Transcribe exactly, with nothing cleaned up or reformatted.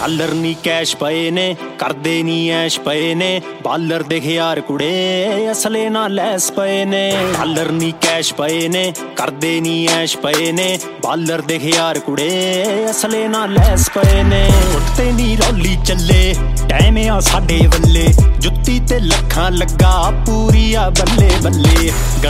Dollar ਨੀ cash ਪਏ ਨੇ, ਕਰਦੇ ਨੀ ਐਸ਼ ਪਏ ਨੇ, ਬਾਲਰ ਦੇ ਖਿਆਰ ਕੁੜੇ ਅਸਲੇ ਨਾਲ ਲੈਸ ਪਏ ਨੇ। ਡਾਲਰ ਨੀ ਕੈਸ਼ ਪਏ ਨੇ, ਕਰਦੇ ਨੀ ਐਸ਼ ਪਏ ਨੇ, ਬਾਲਰ ਦੇ ਖਿਆਰ ਕੁੜੇ ਅਸਲੇ ਨਾਲ ਲੈਸ ਪਏ ਨੇ। ਉੱਤੇ ਨੀ ਰੌਲੀ ਚੱਲੇ ਟਾਈਮ ਆ ਸਾਡੇ ਵੱਲੇ, ਜੁੱਤੀ ਤੇ ਲੱਖਾਂ ਲੱਗਾ ਪੂਰੀ ਆ ਬੱਲੇ ਬੱਲੇ।